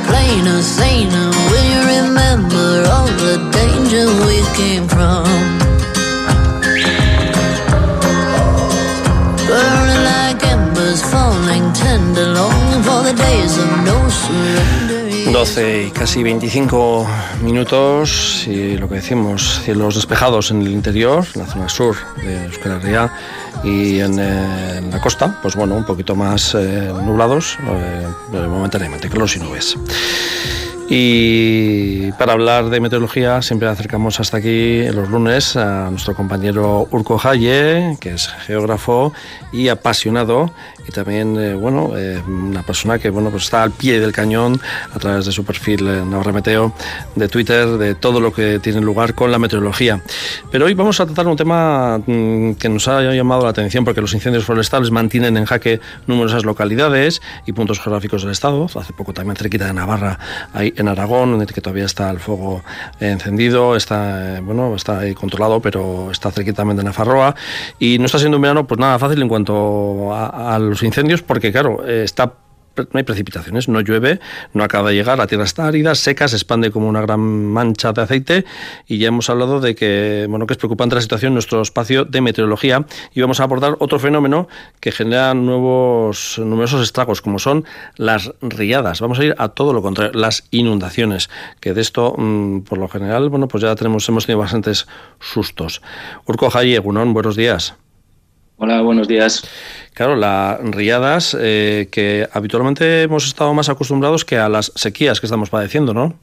plainer, saner. Will you remember all the danger we came from? Burning like embers, falling tender, longing for the days of no surrender. 12 y casi 25 minutos y lo que decimos, cielos despejados en el interior, en la zona sur de Euskal Herria y en la costa, pues bueno, un poquito más nublados, momentáneamente, claros y nubes. Y para hablar de meteorología siempre acercamos hasta aquí los lunes a nuestro compañero Urko Jaie, que es geógrafo y apasionado, y también una persona que pues está al pie del cañón a través de su perfil Navarra Meteo de Twitter, de todo lo que tiene lugar con la meteorología. Pero hoy vamos a tratar un tema que nos ha llamado la atención, porque los incendios forestales mantienen en jaque numerosas localidades y puntos geográficos del estado. Hace poco también cerquita de Navarra, ahí en Aragón, en el que todavía está el fuego encendido, está ahí controlado, pero está cerquita también de Nafarroa, y no está siendo un verano pues nada fácil en cuanto a los incendios, porque claro, no hay precipitaciones, no llueve, no acaba de llegar, la tierra está árida, seca, se expande como una gran mancha de aceite, y ya hemos hablado de que es preocupante la situación en nuestro espacio de meteorología, y vamos a abordar otro fenómeno que genera numerosos estragos, como son las riadas. Vamos a ir a todo lo contrario, las inundaciones, que de esto, por lo general, pues ya hemos tenido bastantes sustos. Urko Jaie, Egunon, buenos días. Hola, buenos días. Claro, las riadas que habitualmente hemos estado más acostumbrados que a las sequías que estamos padeciendo, ¿no?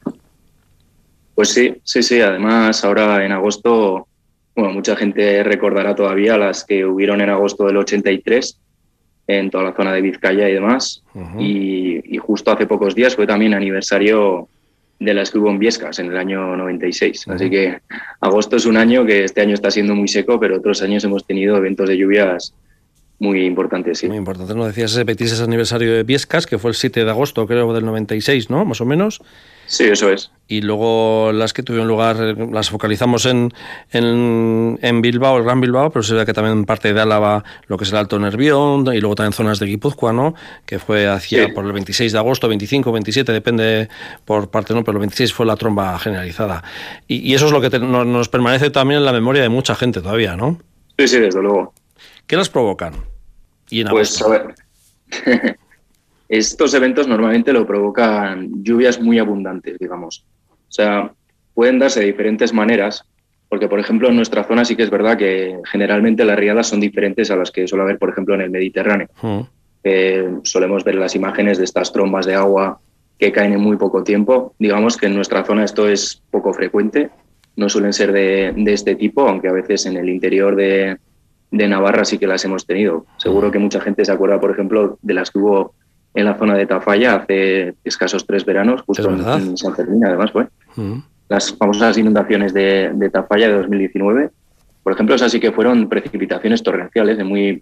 Pues sí. Además, ahora en agosto, mucha gente recordará todavía las que hubieron en agosto del 83 en toda la zona de Vizcaya y demás. Uh-huh. Y justo hace pocos días fue también aniversario de las que hubo en Biescas en el año 96. Uh-huh. Así que agosto es un año que este año está siendo muy seco, pero otros años hemos tenido eventos de lluvias muy importantes, sí. Muy importante, ¿no? Decías ese 26 aniversario de Biescas, que fue el 7 de agosto, creo, del 96, ¿no? Más o menos. Sí, eso es. Y luego las que tuvieron lugar, las focalizamos en Bilbao, el Gran Bilbao, pero se ve que también parte de Álava, lo que es el Alto Nervión, y luego también zonas de Guipúzcoa, ¿no? Que fue por el 26 de agosto, 25, 27, depende por parte, ¿no? Pero el 26 fue la tromba generalizada. Y eso es lo que nos permanece también en la memoria de mucha gente todavía, ¿no? Sí, desde luego. ¿Qué las provocan? Y en agosto. Pues, a ver... Estos eventos normalmente lo provocan lluvias muy abundantes, digamos. O sea, pueden darse de diferentes maneras, porque, por ejemplo, en nuestra zona sí que es verdad que generalmente las riadas son diferentes a las que suele haber, por ejemplo, en el Mediterráneo. Solemos ver las imágenes de estas trombas de agua que caen en muy poco tiempo. Digamos que en nuestra zona esto es poco frecuente, no suelen ser de este tipo, aunque a veces en el interior de Navarra sí que las hemos tenido. Seguro que mucha gente se acuerda, por ejemplo, de las que hubo en la zona de Tafalla hace escasos 3 veranos, justo en San Fermín, además fue. Las famosas inundaciones de Tafalla de 2019. Por ejemplo, esas sí que fueron precipitaciones torrenciales de muy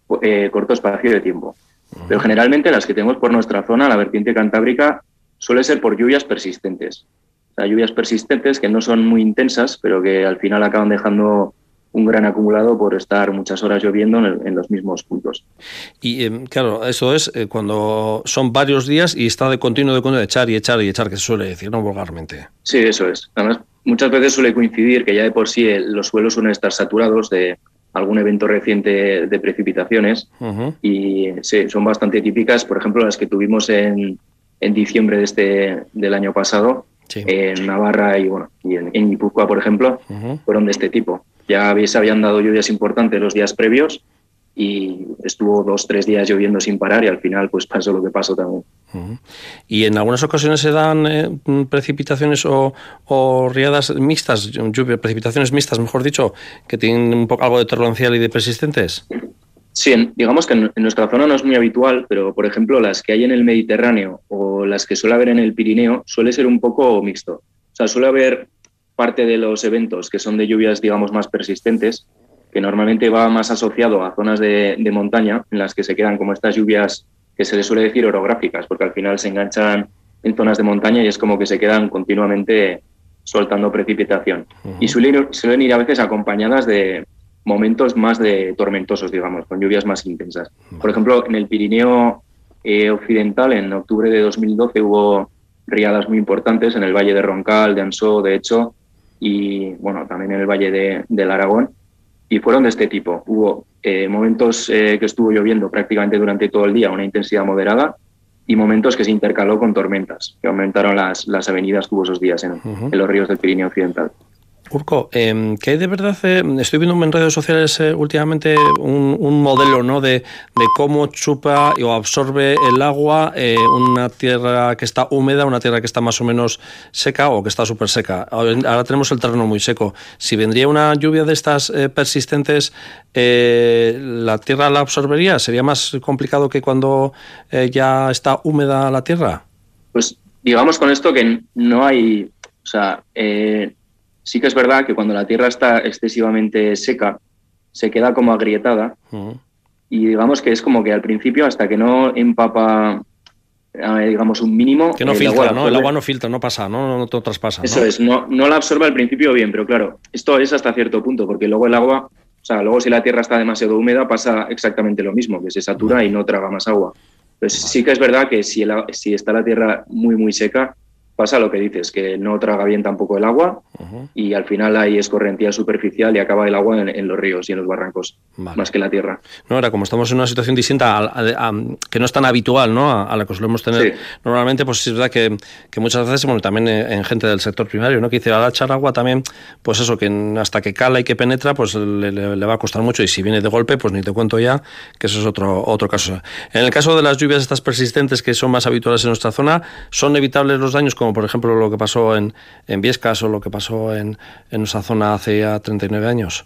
corto espacio de tiempo. Pero generalmente las que tenemos por nuestra zona, la vertiente cantábrica, suele ser por lluvias persistentes. O sea, lluvias persistentes que no son muy intensas, pero que al final acaban dejando un gran acumulado por estar muchas horas lloviendo en los mismos puntos. Y claro, eso es cuando son varios días y está de continuo de echar y echar y echar, que se suele decir, ¿no? Vulgarmente. Sí, eso es. Además, muchas veces suele coincidir que ya de por sí los suelos suelen estar saturados de algún evento reciente de precipitaciones. Uh-huh. Y sí, son bastante típicas. Por ejemplo, las que tuvimos en diciembre del año pasado, sí, en Navarra y en Guipúzcoa, por ejemplo, uh-huh, fueron de este tipo. Ya se habían dado lluvias importantes los días previos y estuvo 2-3 días lloviendo sin parar y al final pues pasó lo que pasó también. Uh-huh. ¿Y en algunas ocasiones se dan precipitaciones o riadas mixtas, precipitaciones mixtas, mejor dicho, que tienen algo de torrencial y de persistentes? Sí, digamos que en nuestra zona no es muy habitual, pero por ejemplo las que hay en el Mediterráneo o las que suele haber en el Pirineo suele ser un poco mixto. O sea, suele haber parte de los eventos que son de lluvias, digamos, más persistentes, que normalmente va más asociado a zonas de montaña, en las que se quedan como estas lluvias que se les suele decir orográficas, porque al final se enganchan en zonas de montaña y es como que se quedan continuamente soltando precipitación. Uh-huh. Y suelen ir a veces acompañadas de momentos más tormentosos, digamos, con lluvias más intensas. Uh-huh. Por ejemplo, en el Pirineo occidental, en octubre de 2012, hubo riadas muy importantes en el Valle de Roncal, de Ansó, de Hecho, y bueno, también en el Valle del Aragón, y fueron de este tipo. Hubo momentos que estuvo lloviendo prácticamente durante todo el día, una intensidad moderada, y momentos que se intercaló con tormentas, que aumentaron las avenidas que hubo esos días en los ríos del Pirineo Occidental. Urko, ¿qué hay de verdad? Estoy viendo en redes sociales últimamente un modelo, ¿no?, de cómo chupa o absorbe el agua una tierra que está húmeda, una tierra que está más o menos seca o que está súper seca. Ahora tenemos el terreno muy seco. Si vendría una lluvia de estas persistentes, ¿la tierra la absorbería? ¿Sería más complicado que cuando ya está húmeda la tierra? Pues digamos con esto que no hay... O sea, sí que es verdad que cuando la tierra está excesivamente seca, se queda como agrietada y digamos que es como que al principio, hasta que no empapa, digamos, un mínimo... Que no filtra, ¿no? El agua no filtra, no pasa, no traspasa. Eso es, no la absorbe al principio bien, pero claro, esto es hasta cierto punto, porque luego el agua, o sea, luego si la tierra está demasiado húmeda pasa exactamente lo mismo, que se satura y no traga más agua. Entonces sí que es verdad que si está la tierra muy, muy seca, pasa lo que dices, que no traga bien tampoco el agua y al final hay escorrentía superficial y acaba el agua en los ríos y en los barrancos, más que la tierra. No, ahora como estamos en una situación distinta que no es tan habitual, ¿no?, a la que solemos tener normalmente, pues es verdad que muchas veces, bueno, también en gente del sector primario, ¿no?, que dice, al echar agua también, pues eso, que hasta que cala y que penetra, pues le va a costar mucho, y si viene de golpe, pues ni te cuento ya, que eso es otro caso. En el caso de las lluvias estas persistentes que son más habituales en nuestra zona, ¿son evitables los daños, como por ejemplo lo que pasó en Biescas o lo que pasó en nuestra zona hace ya 39 años?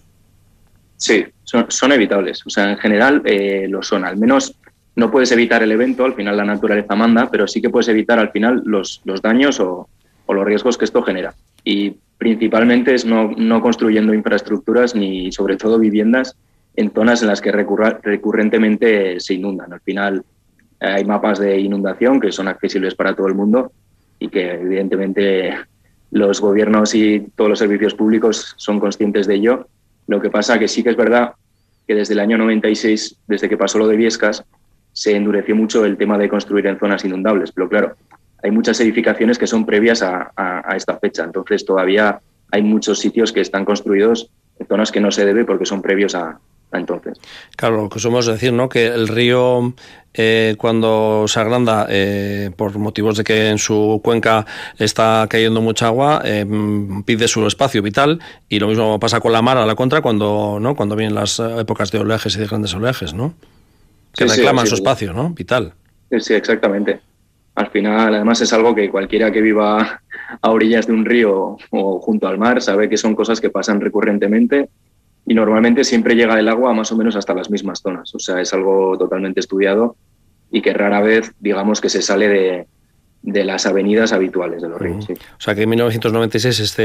Sí, son evitables. O sea, en general lo son. Al menos no puedes evitar el evento, al final la naturaleza manda, pero sí que puedes evitar al final los daños o los riesgos que esto genera. Y principalmente es no construyendo infraestructuras ni sobre todo viviendas en zonas en las que recurrentemente se inundan. Al final hay mapas de inundación que son accesibles para todo el mundo y que evidentemente los gobiernos y todos los servicios públicos son conscientes de ello. Lo que pasa que sí que es verdad que desde el año 96, desde que pasó lo de Biescas, se endureció mucho el tema de construir en zonas inundables. Pero claro, hay muchas edificaciones que son previas a esta fecha. Entonces todavía hay muchos sitios que están construidos en zonas que no se debe porque son previos a entonces. Claro, lo que somos decir, ¿no?, que el río cuando se agranda por motivos de que en su cuenca está cayendo mucha agua, pide su espacio vital, y lo mismo pasa con la mar a la contra cuando vienen las épocas de oleajes y de grandes oleajes, ¿no?, que reclaman su espacio, ¿no?, vital. Sí, exactamente. Al final, además, es algo que cualquiera que viva a orillas de un río o junto al mar sabe que son cosas que pasan recurrentemente. Y normalmente siempre llega el agua más o menos hasta las mismas zonas. O sea, es algo totalmente estudiado y que rara vez, digamos, que se sale de las avenidas habituales de los ríos. Sí. O sea, que en 1996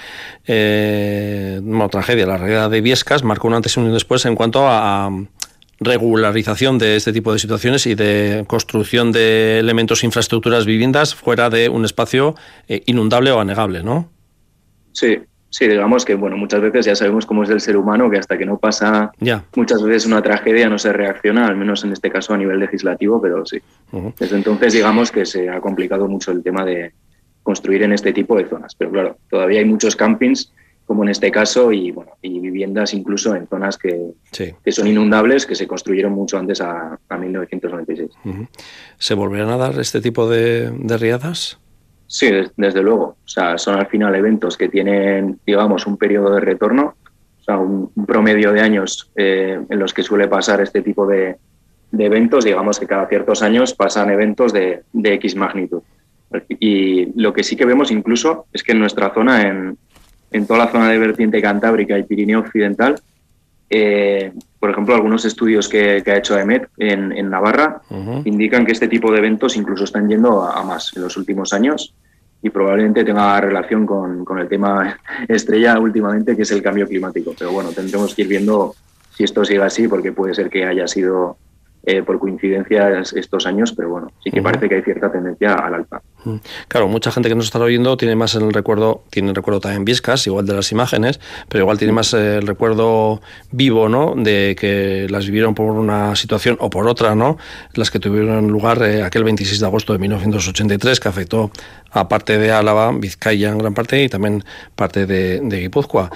tragedia, la tragedia de Biescas, marcó un antes y un después en cuanto a regularización de este tipo de situaciones y de construcción de elementos, infraestructuras, viviendas fuera de un espacio inundable o anegable, ¿no? Sí, digamos que bueno, muchas veces ya sabemos cómo es el ser humano, que hasta que no pasa muchas veces una tragedia no se reacciona, al menos en este caso a nivel legislativo, pero sí. Desde entonces digamos que se ha complicado mucho el tema de construir en este tipo de zonas. Pero claro, todavía hay muchos campings, como en este caso, y viviendas incluso en zonas que son inundables, que se construyeron mucho antes a 1996. ¿Se volverán a dar este tipo de riadas? Sí, desde luego. O sea, son al final eventos que tienen, digamos, un periodo de retorno, o sea, un promedio de años en los que suele pasar este tipo de eventos. Digamos que cada ciertos años pasan eventos de X magnitud. Y lo que sí que vemos incluso es que en nuestra zona, en toda la zona de vertiente cantábrica y Pirineo Occidental, por ejemplo, algunos estudios que ha hecho AEMET en Navarra indican que este tipo de eventos incluso están yendo a más en los últimos años, y probablemente tenga relación con el tema estrella últimamente, que es el cambio climático. Pero bueno, tendremos que ir viendo si esto sigue así, porque puede ser que haya sido por coincidencia estos años, pero bueno, sí que parece que hay cierta tendencia al alza. Claro, mucha gente que nos está oyendo tiene más el recuerdo también Viescas, igual de las imágenes, pero igual tiene más el recuerdo vivo, ¿no? De que las vivieron por una situación o por otra, ¿no? Las que tuvieron lugar aquel 26 de agosto de 1983, que afectó a parte de Álava, Vizcaya en gran parte y también parte de Guipúzcoa.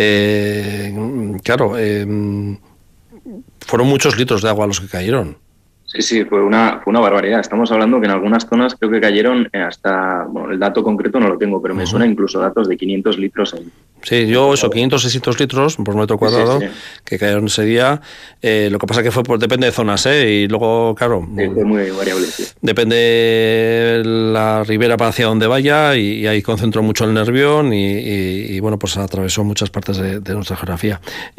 Fueron muchos litros de agua los que cayeron. Sí, fue una barbaridad. Estamos hablando que en algunas zonas creo que cayeron hasta, bueno, el dato concreto no lo tengo, pero me suena incluso datos de 500 litros. Sí, 500, 600 litros por metro cuadrado que cayeron ese día. Lo que pasa que depende de zonas, y luego, claro, es muy variable. Sí. Depende la ribera para hacia donde vaya y ahí concentró mucho el Nervión y bueno, pues atravesó muchas partes de nuestra geografía.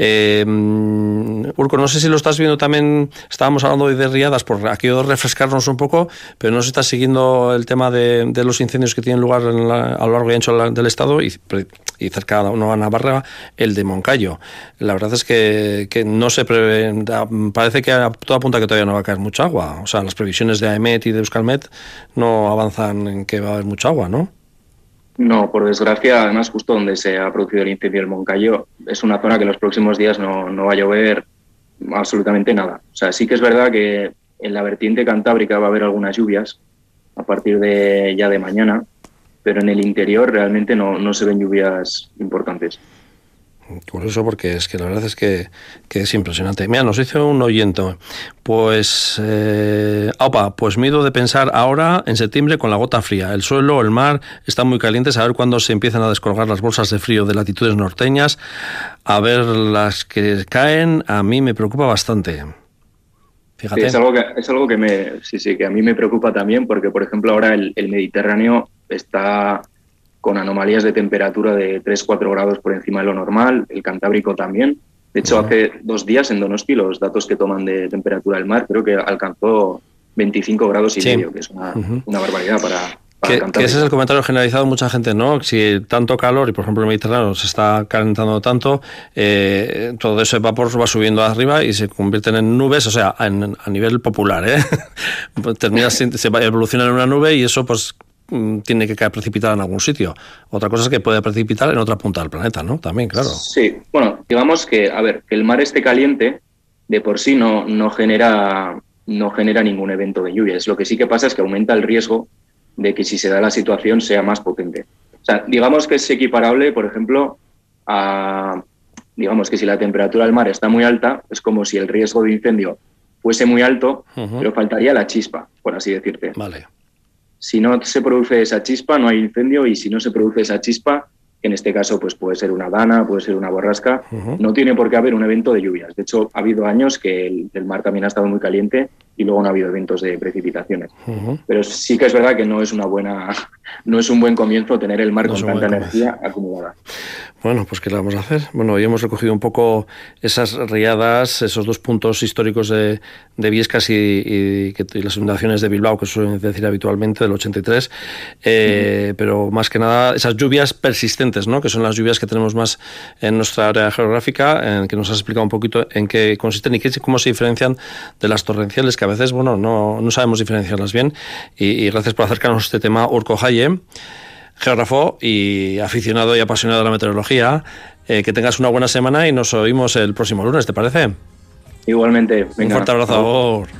Urco, no sé si lo estás viendo también, estábamos hablando hoy de riadas, por aquello de refrescarnos un poco, pero no sé si estás siguiendo el tema de los incendios que tienen lugar a lo largo y ancho del Estado y cerca a Navarra, el de Moncayo. La verdad es que no se prevé, parece que todo apunta a que todavía no va a caer mucha agua. O sea, las previsiones de AEMET y de Euskalmet no avanzan en que va a haber mucha agua, ¿no? No, por desgracia, además justo donde se ha producido el incendio del Moncayo es una zona que en los próximos días no va a llover absolutamente nada. O sea, sí que es verdad que en la vertiente cantábrica va a haber algunas lluvias a partir de mañana, pero en el interior realmente no se ven lluvias importantes. Curioso, porque es que la verdad es que es impresionante. Mira, nos dice un oyente, pues pues miedo de pensar ahora en septiembre con la gota fría. El suelo, el mar está muy caliente, a ver cuándo se empiezan a descolgar las bolsas de frío de latitudes norteñas, a ver las que caen, a mí me preocupa bastante. Fíjate. Sí, es algo que a mí me preocupa también, porque por ejemplo ahora el Mediterráneo está con anomalías de temperatura de 3-4 grados por encima de lo normal, el Cantábrico también. De hecho, hace 2 días en Donosti, los datos que toman de temperatura del mar, creo que alcanzó 25 grados y medio, que es una barbaridad para que ese es el comentario generalizado de mucha gente, ¿no? Si tanto calor y, por ejemplo, el Mediterráneo se está calentando tanto, todo ese vapor va subiendo arriba y se convierten en nubes, o sea, a nivel popular, se evoluciona en una nube y eso, pues, tiene que caer precipitada en algún sitio. Otra cosa es que puede precipitar en otra punta del planeta, ¿no? También, claro. Sí, bueno, digamos que, que el mar esté caliente de por sí no genera ningún evento de lluvias. Lo que sí que pasa es que aumenta el riesgo de que si se da la situación sea más potente. O sea, digamos que es equiparable, por ejemplo, digamos que si la temperatura del mar está muy alta, es como si el riesgo de incendio fuese muy alto, pero faltaría la chispa, por así decirte. Vale. Si no se produce esa chispa, no hay incendio, y si no se produce esa chispa, en este caso pues puede ser una dana, puede ser una borrasca, no tiene por qué haber un evento de lluvias. De hecho, ha habido años que el mar también ha estado muy caliente y luego no ha habido eventos de precipitaciones. Pero sí que es verdad que no es un buen comienzo tener el mar con tanta energía acumulada. Bueno, pues ¿qué le vamos a hacer? Bueno, hoy hemos recogido un poco esas riadas, esos 2 puntos históricos de Viescas y las inundaciones de Bilbao, que suelen decir habitualmente, del 83, pero más que nada esas lluvias persistentes, ¿no? Que son las lluvias que tenemos más en nuestra área geográfica, en que nos has explicado un poquito en qué consisten y cómo se diferencian de las torrenciales, que a veces, bueno, no sabemos diferenciarlas bien. Y gracias por acercarnos a este tema, Urko Jaie, geógrafo y aficionado y apasionado de la meteorología. Que tengas una buena semana y nos oímos el próximo lunes, ¿te parece? Igualmente. Venga, un fuerte abrazo.